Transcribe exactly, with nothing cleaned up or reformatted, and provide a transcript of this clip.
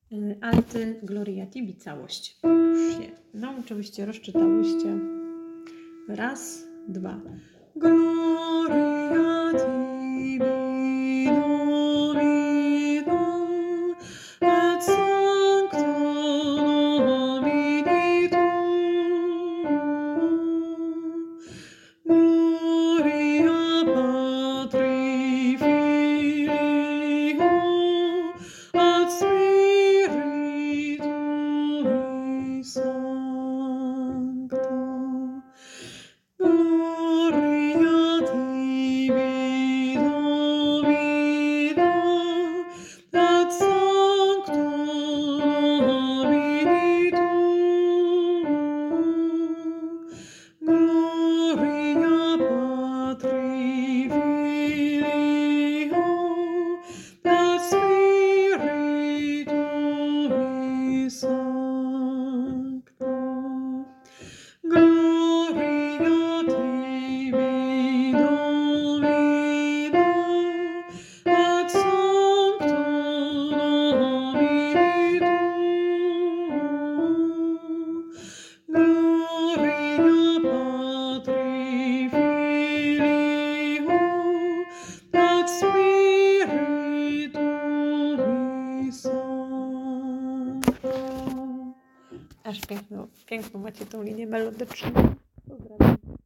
Y, Alty, Gloria Tibi, całość. Już się nauczyłyście, rozczytałyście. Raz, dwa. Gloria Tibi, Domino, et sancto nomini tuum. Gloria Patri Filio, et Spiritui Sancto. Gloria tibi Domino, et sancto nomini tuum. Gloria Patri Filio, et Spiritui Sancto. Gloria tibi Domino, et sancto nomini tuum. Gloria Patri Filio, et Spiritui Sancto. Aż piękną, piękną macie tą linię melodyczną.